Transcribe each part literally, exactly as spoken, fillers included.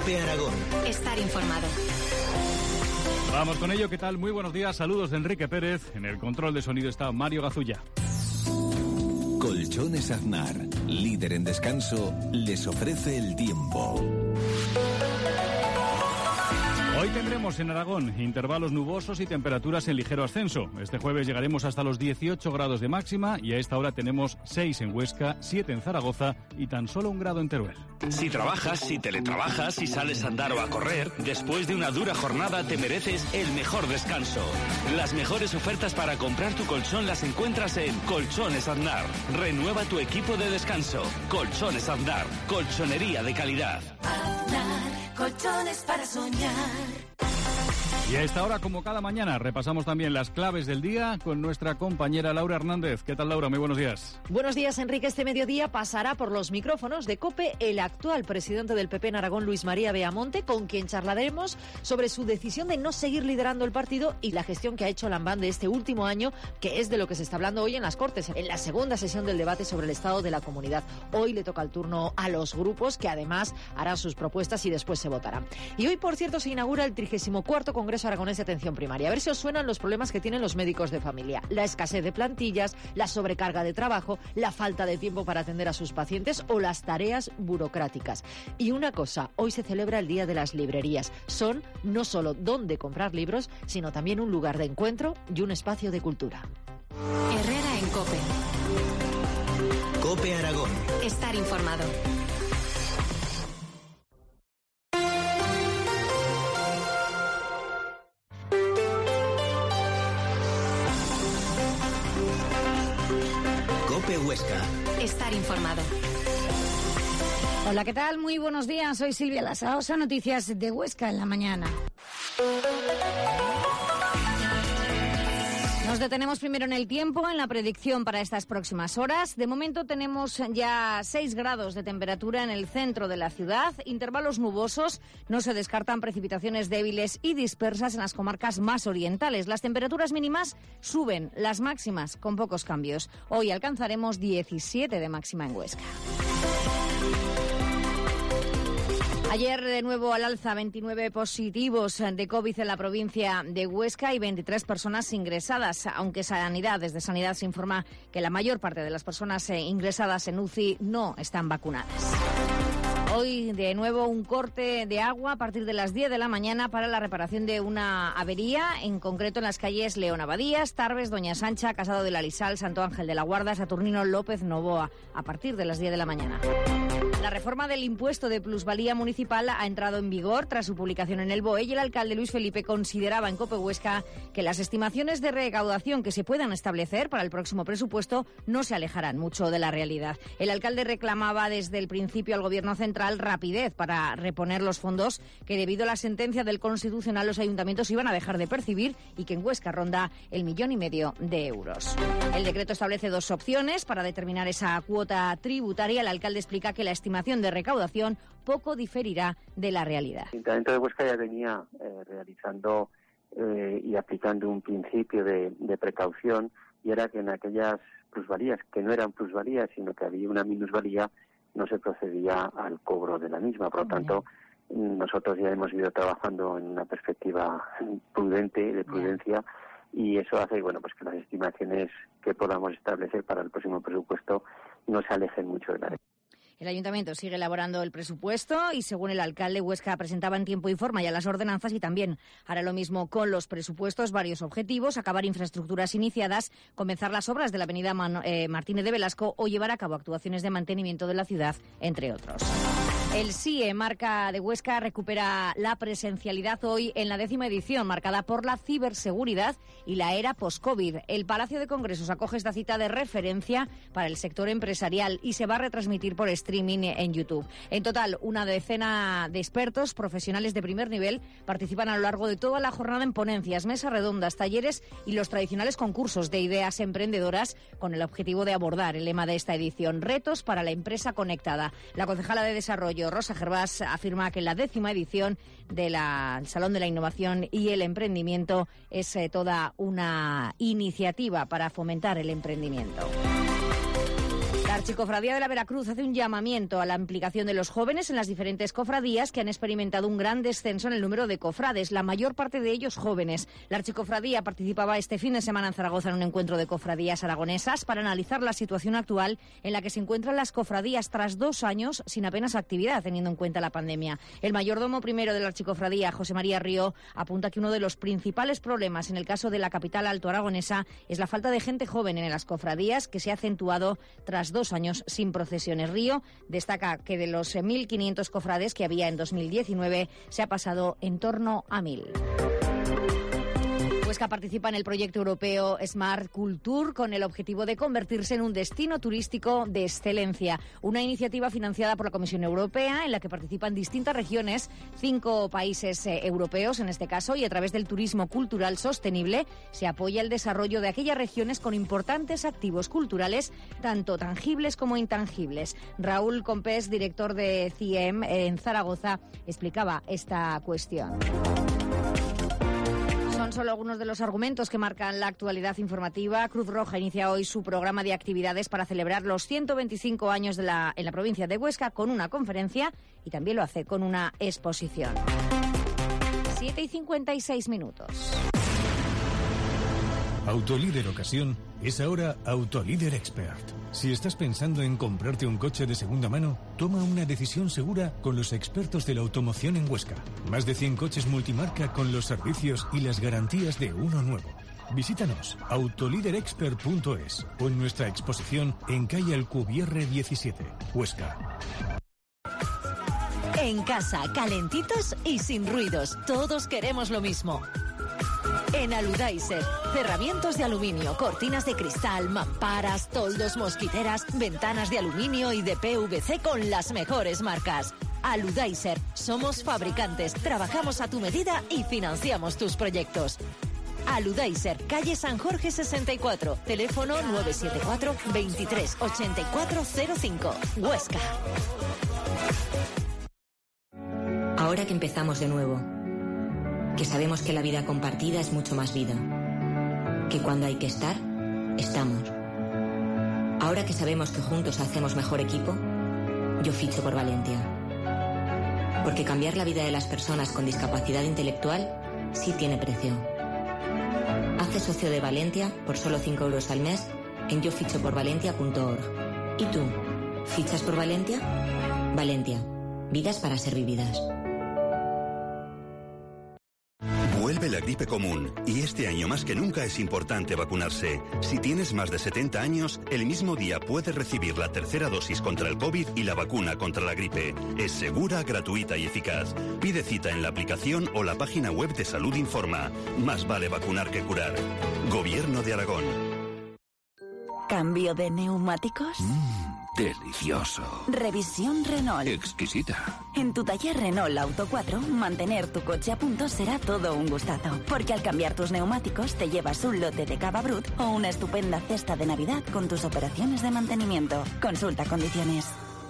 COPE Aragón. Estar informado. Vamos con ello, ¿qué tal? Muy buenos días, saludos de Enrique Pérez. En el control de sonido está Mario Gazulla. Colchones Aznar, líder en descanso, les ofrece el tiempo. Hoy tendremos en Aragón intervalos nubosos y temperaturas en ligero ascenso. Este jueves llegaremos hasta los dieciocho grados de máxima y a esta hora tenemos seis en Huesca, siete en Zaragoza y tan solo un grado en Teruel. Si trabajas, si teletrabajas, si sales a andar o a correr, después de una dura jornada te mereces el mejor descanso. Las mejores ofertas para comprar tu colchón las encuentras en Colchones Aznar. Renueva tu equipo de descanso. Colchones Aznar, colchonería de calidad. Aznar, colchones para soñar. Y a esta hora, como cada mañana, repasamos también las claves del día con nuestra compañera Laura Hernández. ¿Qué tal, Laura? Muy buenos días. Buenos días, Enrique. Este mediodía pasará por los micrófonos de COPE el actual presidente del P P en Aragón, Luis María Beamonte, con quien charlaremos sobre su decisión de no seguir liderando el partido y la gestión que ha hecho Lambán de este último año, que es de lo que se está hablando hoy en las Cortes, en la segunda sesión del debate sobre el estado de la comunidad. Hoy le toca el turno a los grupos, que además harán sus propuestas y después se votarán. Y hoy, por cierto, se inaugura el trigésimo cuarto Congreso Aragonés de Atención Primaria. A ver si os suenan los problemas que tienen los médicos de familia. La escasez de plantillas, la sobrecarga de trabajo, la falta de tiempo para atender a sus pacientes o las tareas burocráticas. Y una cosa, hoy se celebra el Día de las Librerías. Son no solo dónde comprar libros, sino también un lugar de encuentro y un espacio de cultura. Herrera en COPE. COPE Aragón. Estar informado. COPE Huesca. Estar informado. Hola, ¿qué tal? Muy buenos días. Soy Silvia Lasaosa, noticias de Huesca en la mañana. Nos detenemos primero en el tiempo, en la predicción para estas próximas horas. De momento tenemos ya seis grados de temperatura en el centro de la ciudad, intervalos nubosos, no se descartan precipitaciones débiles y dispersas en las comarcas más orientales. Las temperaturas mínimas suben, las máximas con pocos cambios. Hoy alcanzaremos diecisiete de máxima en Huesca. Ayer, de nuevo al alza, veintinueve positivos de COVID en la provincia de Huesca y veintitrés personas ingresadas, aunque Sanidad, desde Sanidad se informa que la mayor parte de las personas ingresadas en U C I no están vacunadas. Hoy, de nuevo, un corte de agua a partir de las diez de la mañana para la reparación de una avería, en concreto en las calles León Abadías, Tarbes, Doña Sancha, Casado de la Lisal, Santo Ángel de la Guarda, Saturnino López Novoa, a partir de las diez de la mañana. La reforma del impuesto de plusvalía municipal ha entrado en vigor tras su publicación en el B O E y el alcalde Luis Felipe consideraba en COPE Huesca que las estimaciones de recaudación que se puedan establecer para el próximo presupuesto no se alejarán mucho de la realidad. El alcalde reclamaba desde el principio al Gobierno central rapidez para reponer los fondos que, debido a la sentencia del Constitucional, los ayuntamientos iban a dejar de percibir y que en Huesca ronda el millón y medio de euros. El decreto establece dos opciones para determinar esa cuota tributaria. El alcalde explica que la estimación de recaudación poco diferirá de la realidad. El Ayuntamiento de Huesca ya venía eh, realizando eh, y aplicando un principio de, de precaución, y era que en aquellas plusvalías que no eran plusvalías, sino que había una minusvalía, no se procedía al cobro de la misma. Por lo tanto, nosotros ya hemos ido trabajando en una perspectiva prudente, de prudencia, y eso hace, bueno, pues que las estimaciones que podamos establecer para el próximo presupuesto no se alejen mucho de la realidad. El Ayuntamiento sigue elaborando el presupuesto y, según el alcalde, Huesca presentaba en tiempo y forma ya las ordenanzas y también hará lo mismo con los presupuestos. Varios objetivos: acabar infraestructuras iniciadas, comenzar las obras de la avenida Man- eh, Martínez de Velasco o llevar a cabo actuaciones de mantenimiento de la ciudad, entre otros. El S I E, marca de Huesca, recupera la presencialidad hoy en la décima edición, marcada por la ciberseguridad y la era post-COVID. El Palacio de Congresos acoge esta cita de referencia para el sector empresarial y se va a retransmitir por streaming en YouTube. En total, una decena de expertos profesionales de primer nivel participan a lo largo de toda la jornada en ponencias, mesas redondas, talleres y los tradicionales concursos de ideas emprendedoras, con el objetivo de abordar el lema de esta edición: retos para la empresa conectada. La concejala de Desarrollo, Rosa Gervás, afirma que la décima edición del Salón de la Innovación y el Emprendimiento es eh, toda una iniciativa para fomentar el emprendimiento. La Archicofradía de la Veracruz hace un llamamiento a la implicación de los jóvenes en las diferentes cofradías que han experimentado un gran descenso en el número de cofrades, la mayor parte de ellos jóvenes. La Archicofradía participaba este fin de semana en Zaragoza en un encuentro de cofradías aragonesas para analizar la situación actual en la que se encuentran las cofradías tras dos años sin apenas actividad, teniendo en cuenta la pandemia. El mayordomo primero de la Archicofradía, José María Río, apunta que uno de los principales problemas en el caso de la capital alto aragonesa es la falta de gente joven en las cofradías, que se ha acentuado tras dos años sin procesiones. Río destaca que de los mil quinientos cofrades que había en dos mil diecinueve se ha pasado en torno a mil. Huesca participa en el proyecto europeo Smart Culture con el objetivo de convertirse en un destino turístico de excelencia. Una iniciativa financiada por la Comisión Europea en la que participan distintas regiones, cinco países eh, europeos en este caso, y a través del turismo cultural sostenible se apoya el desarrollo de aquellas regiones con importantes activos culturales, tanto tangibles como intangibles. Raúl Compés, director de C I E M en Zaragoza, explicaba esta cuestión. Son solo algunos de los argumentos que marcan la actualidad informativa. Cruz Roja inicia hoy su programa de actividades para celebrar los ciento veinticinco años de la, en la provincia de Huesca con una conferencia y también lo hace con una exposición. siete y cincuenta y seis minutos. Autolíder Ocasión es ahora Autolíder Expert. Si estás pensando en comprarte un coche de segunda mano, toma una decisión segura con los expertos de la automoción en Huesca. Más de cien coches multimarca con los servicios y las garantías de uno nuevo. Visítanos autolíder expert punto es o en nuestra exposición en calle Alcubierre diecisiete, Huesca. En casa, calentitos y sin ruidos. Todos queremos lo mismo. En Aludaiser, cerramientos de aluminio, cortinas de cristal, mamparas, toldos, mosquiteras, ventanas de aluminio y de P V C con las mejores marcas. Aludaiser, somos fabricantes, trabajamos a tu medida y financiamos tus proyectos. Aludaiser, calle San Jorge sesenta y cuatro, teléfono nueve siete cuatro, veintitrés, ochenta y cuatro cero cinco, Huesca. Ahora que empezamos de nuevo, que sabemos que la vida compartida es mucho más vida, que cuando hay que estar, estamos. Ahora que sabemos que juntos hacemos mejor equipo, yo ficho por Valentia. Porque cambiar la vida de las personas con discapacidad intelectual sí tiene precio. Hazte socio de Valentia por solo cinco euros al mes en yo ficho por valentia punto org. ¿Y tú? ¿Fichas por Valentia? Valentia. Vidas para ser vividas. Vuelve la gripe común y este año más que nunca es importante vacunarse. Si tienes más de setenta años, el mismo día puedes recibir la tercera dosis contra el COVID y la vacuna contra la gripe. Es segura, gratuita y eficaz. Pide cita en la aplicación o la página web de Salud Informa. Más vale vacunar que curar. Gobierno de Aragón. ¿Cambio de neumáticos? Mmm, delicioso. Revisión Renault. Exquisita. En tu taller Renault Auto cuatro, mantener tu coche a punto será todo un gustazo. Porque al cambiar tus neumáticos te llevas un lote de cava brut o una estupenda cesta de Navidad con tus operaciones de mantenimiento. Consulta condiciones.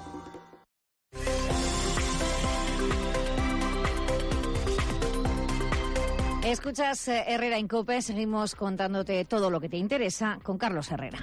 Escuchas eh, Herrera en COPE, seguimos contándote todo lo que te interesa con Carlos Herrera.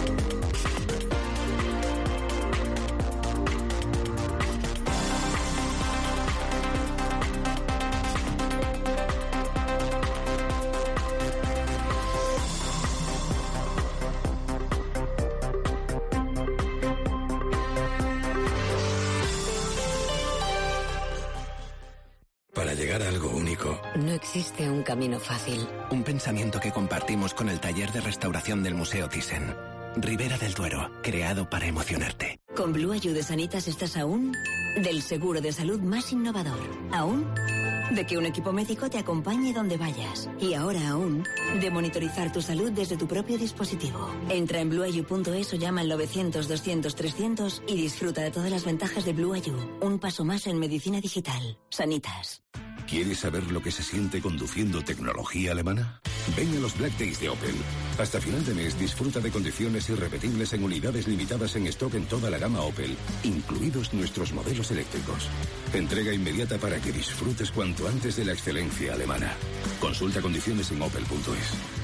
Para llegar a algo único. No existe un camino fácil. Un pensamiento que compartimos con el taller de restauración del Museo Thyssen. Ribera del Duero, creado para emocionarte. Con Blue Ayu de Sanitas estás aún del seguro de salud más innovador. Aún de que un equipo médico te acompañe donde vayas. Y ahora aún de monitorizar tu salud desde tu propio dispositivo. Entra en blue ayu punto es o llama al novecientos, doscientos, trescientos y disfruta de todas las ventajas de Blue Ayu. Un paso más en medicina digital. Sanitas. ¿Quieres saber lo que se siente conduciendo tecnología alemana? Ven a los Black Days de Opel. Hasta final de mes disfruta de condiciones irrepetibles en unidades limitadas en stock en toda la gama Opel, incluidos nuestros modelos eléctricos. Entrega inmediata para que disfrutes cuanto antes de la excelencia alemana. Consulta condiciones en opel punto es.